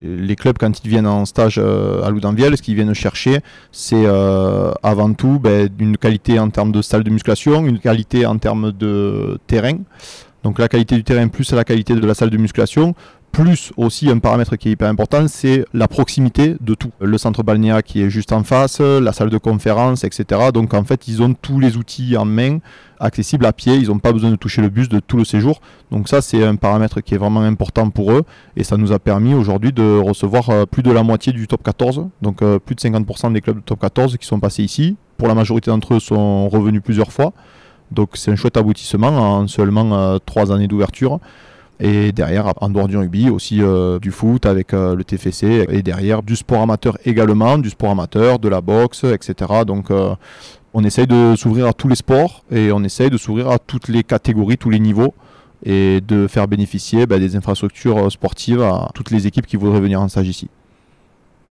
Les clubs, quand ils viennent en stage à Loudanvielle, ce qu'ils viennent chercher, c'est avant tout une qualité en termes de salle de musculation, une qualité en termes de terrain. Donc la qualité du terrain plus la qualité de la salle de musculation, plus aussi un paramètre qui est hyper important, c'est la proximité de tout. Le centre balnéaire qui est juste en face, la salle de conférence, etc. Donc en fait, ils ont tous les outils en main, accessibles à pied, ils n'ont pas besoin de toucher le bus de tout le séjour. Donc ça, c'est un paramètre qui est vraiment important pour eux et ça nous a permis aujourd'hui de recevoir plus de la moitié du top 14, donc plus de 50% des clubs de top 14 qui sont passés ici. Pour la majorité d'entre eux sont revenus plusieurs fois. Donc c'est un chouette aboutissement en seulement 3 années d'ouverture. Et derrière, en dehors du rugby, aussi du foot avec le TFC. Et derrière, du sport amateur également, du sport amateur, de la boxe, etc. Donc on essaye de s'ouvrir à tous les sports et on essaye de s'ouvrir à toutes les catégories, tous les niveaux et de faire bénéficier des infrastructures sportives à toutes les équipes qui voudraient venir en stage ici.